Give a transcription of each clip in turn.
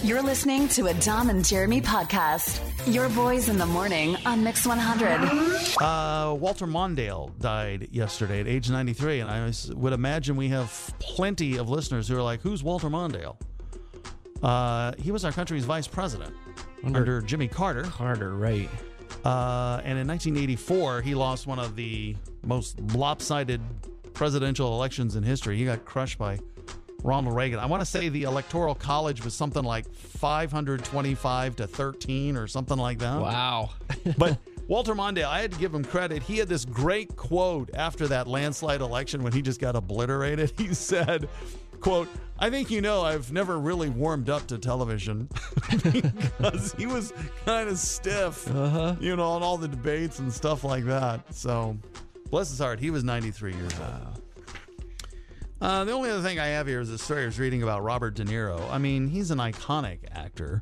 You're listening to a Dom and Jeremy podcast. Your boys in the morning on Mix 100. Walter Mondale died yesterday at age 93, and I would imagine we have plenty of listeners who are like, who's Walter Mondale? He was our country's vice president under Jimmy Carter. Carter, right. And in 1984, he lost one of the most lopsided presidential elections in history. He got crushed by Ronald Reagan. I want to say the Electoral College was something like 525 to 13 or something like that. Wow. But Walter Mondale, I had to give him credit. He had this great quote after that landslide election when he just got obliterated. He said, quote, "I think I've never really warmed up to television," because he was kind of stiff, on all the debates and stuff like that. So, bless his heart, he was 93 years old. The only other thing I have here is a story I was reading about Robert De Niro. I mean, he's an iconic actor.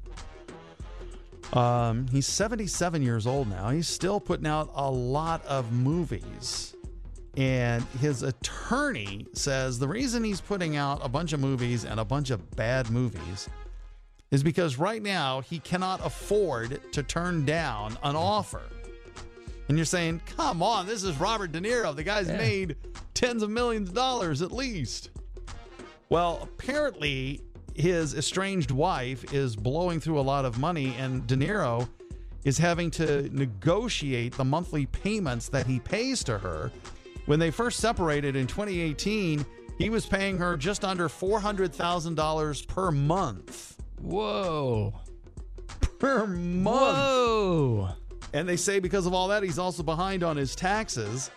He's 77 years old now. He's still putting out a lot of movies. And his attorney says the reason he's putting out a bunch of movies and a bunch of bad movies is because right now he cannot afford to turn down an offer. And you're saying, come on, this is Robert De Niro. The guy's made tens of millions of dollars at least. Well, apparently his estranged wife is blowing through a lot of money, and De Niro is having to negotiate the monthly payments that he pays to her. When they first separated in 2018, he was paying her just under $400,000 per month. Whoa. Per month. Whoa. And they say because of all that, he's also behind on his taxes.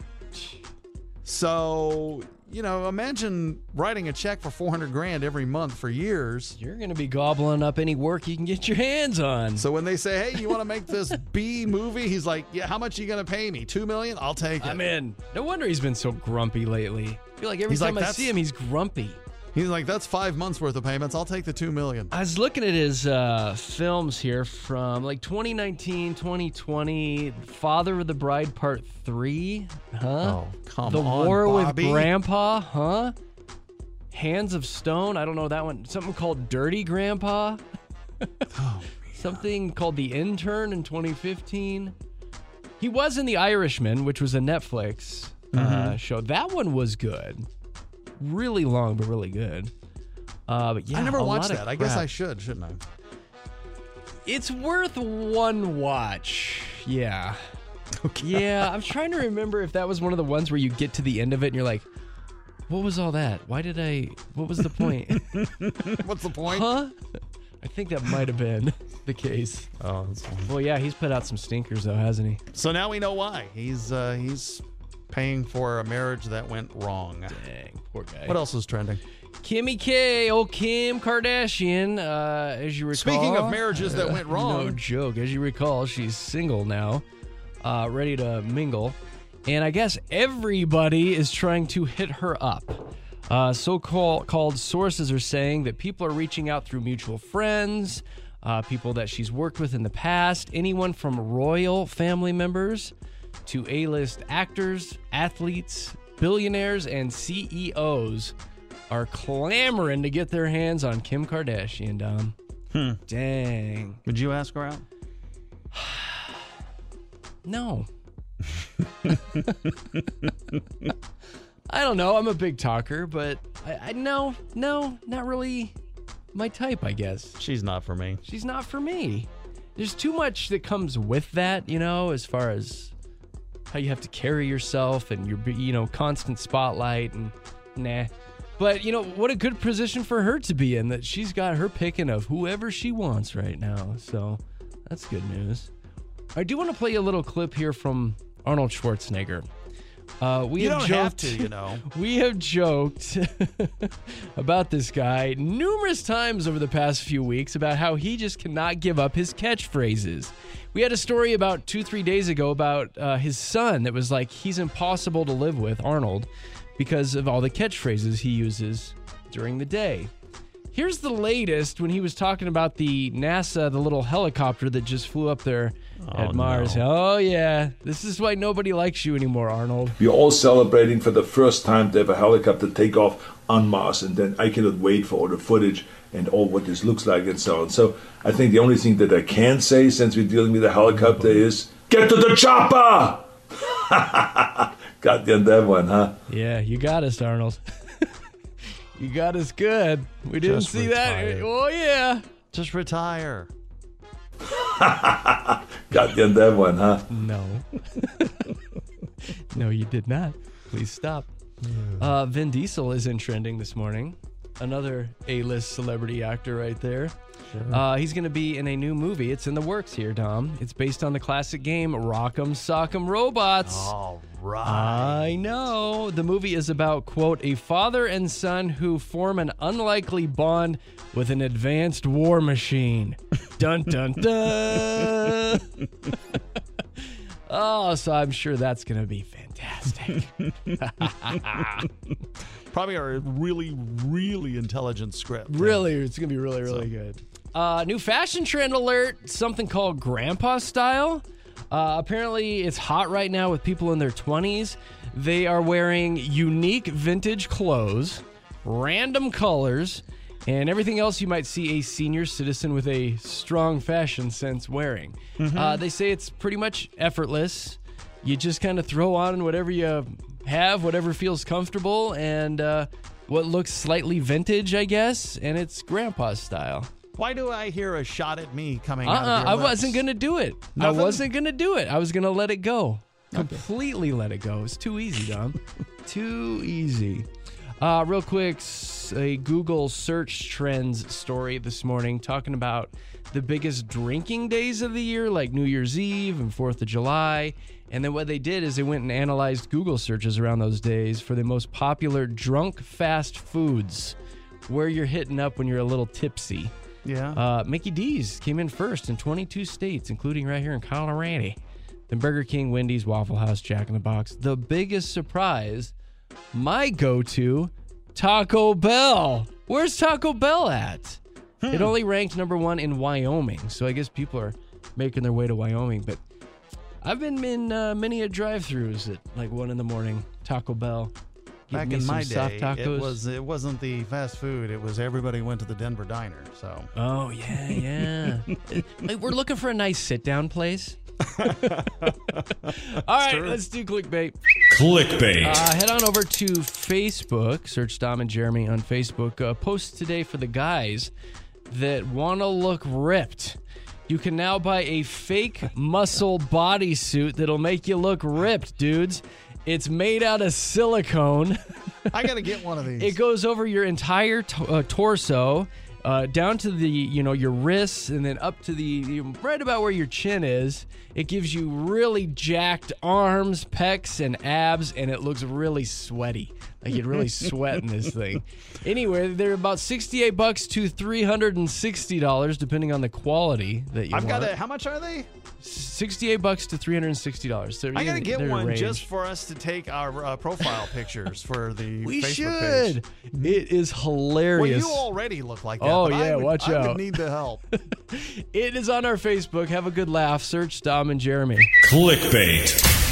So, imagine writing a check for $400,000 every month for years. You're going to be gobbling up any work you can get your hands on. So when they say, hey, you want to make this B movie? He's like, yeah, how much are you going to pay me? $2 million? I'll take it. I'm in. No wonder he's been so grumpy lately. I feel like every time I see him, he's grumpy. He's like, that's 5 months worth of payments. I'll take the $2 million. I was looking at his films here from 2019, 2020, Father of the Bride Part 3. Huh? Oh, come on, The War Bobby. with Grandpa. Huh? Hands of Stone. I don't know that one. Something called Dirty Grandpa. Something called The Intern in 2015. He was in The Irishman, which was a Netflix show. That one was good. Really long, but really good. But yeah, I never watched that. Crap. I guess I should, shouldn't I? It's worth one watch. Yeah. Okay. Yeah, I'm trying to remember if that was one of the ones where you get to the end of it and you're like, what was all that? What was the point? What's the point? Huh? I think that might have been the case. Oh, that's funny. Well, yeah, he's put out some stinkers though, hasn't he? So now we know why. He's paying for a marriage that went wrong. Dang, poor guy. What else is trending? Kimmy K, old Kim Kardashian, as you recall. Speaking of marriages that went wrong. No joke. As you recall, she's single now, ready to mingle. And I guess everybody is trying to hit her up. So-called sources are saying that people are reaching out through mutual friends, people that she's worked with in the past, anyone from royal family members to A-list actors, athletes, billionaires, and CEOs are clamoring to get their hands on Kim Kardashian, Dom. Dang. Would you ask her out? No. I don't know. I'm a big talker, but no, not really my type, I guess. She's not for me. She's not for me. There's too much that comes with that, as far as how you have to carry yourself and your, constant spotlight and nah. But, what a good position for her to be in, that she's got her picking of whoever she wants right now. So that's good news. I do want to play a little clip here from Arnold Schwarzenegger. We have joked about this guy numerous times over the past few weeks about how he just cannot give up his catchphrases. We had a story about 2-3 days ago about his son that was like, he's impossible to live with, Arnold, because of all the catchphrases he uses during the day. Here's the latest when he was talking about the NASA, the little helicopter that just flew up there at Mars. No. Oh, yeah. This is why nobody likes you anymore, Arnold. We're all celebrating for the first time to have a helicopter take off on Mars, and then I cannot wait for all the footage and what this looks like and so on. So I think the only thing that I can say, since we're dealing with a helicopter, is get to the chopper. Got you on that one, huh? Yeah, you got us, Arnold. You got us good. We didn't Just see retire. that. Oh, yeah. Just retire. Got you on that one, huh? No. No, you did not. Please stop. Vin Diesel is in trending this morning. Another A-list celebrity actor right there. Sure. He's going to be in a new movie. It's in the works here, Dom. It's based on the classic game Rock'em Sock'em Robots. All right. I know. The movie is about, quote, a father and son who form an unlikely bond with an advanced war machine. Dun, dun, dun. Oh, so I'm sure that's going to be fantastic. Probably a really, really intelligent script. Really, it's going to be really, really good. New fashion trend alert, something called grandpa style. Apparently, it's hot right now with people in their 20s. They are wearing unique vintage clothes, random colors, and everything else you might see a senior citizen with a strong fashion sense wearing. They say it's pretty much effortless. You just kind of throw on whatever you have, whatever feels comfortable, and what looks slightly vintage, I guess, and it's grandpa style. Why do I hear a shot at me coming out of your I lips? wasn't going to do it. Nothing? I wasn't going to do it. I was going to let it go. Completely let it go. It's too easy, Dom. Too easy. Real quick, a Google search trends story this morning talking about the biggest drinking days of the year, like New Year's Eve and 4th of July. And then what they did is they went and analyzed Google searches around those days for the most popular drunk fast foods, where you're hitting up when you're a little tipsy. Yeah. Mickey D's came in first in 22 states, including right here in Colorado. Then Burger King, Wendy's, Waffle House, Jack in the Box. The biggest surprise, my go-to, Taco Bell. Where's Taco Bell at? It only ranked number 1 in Wyoming, so I guess people are making their way to Wyoming. But I've been in many a drive-thrus at like 1 in the morning. Taco Bell. Give Back me in some my soft day, tacos. it wasn't the fast food. It was everybody went to the Denver Diner. So. Oh yeah. Like, we're looking for a nice sit-down place. All right, let's do clickbait. Clickbait. Head on over to Facebook. Search Dom and Jeremy on Facebook. Post today for the guys that want to look ripped. You can now buy a fake muscle bodysuit that'll make you look ripped, dudes. It's made out of silicone. I got to get one of these. It goes over your entire torso, down to the, your wrists, and then up to the, right about where your chin is. It gives you really jacked arms, pecs, and abs, and it looks really sweaty. Like you'd really sweat in this thing. Anyway, they're about $68 to $360, depending on the quality that you want. How much are they? $68 to $360. So I got to get they're one range. just for us to take our profile pictures for the We Facebook should. page. It is Well, hilarious. you already look like that. Oh, but yeah, watch I out. would need the help. It is on our Facebook. Have a good laugh. Search Dom and Jeremy. Clickbait.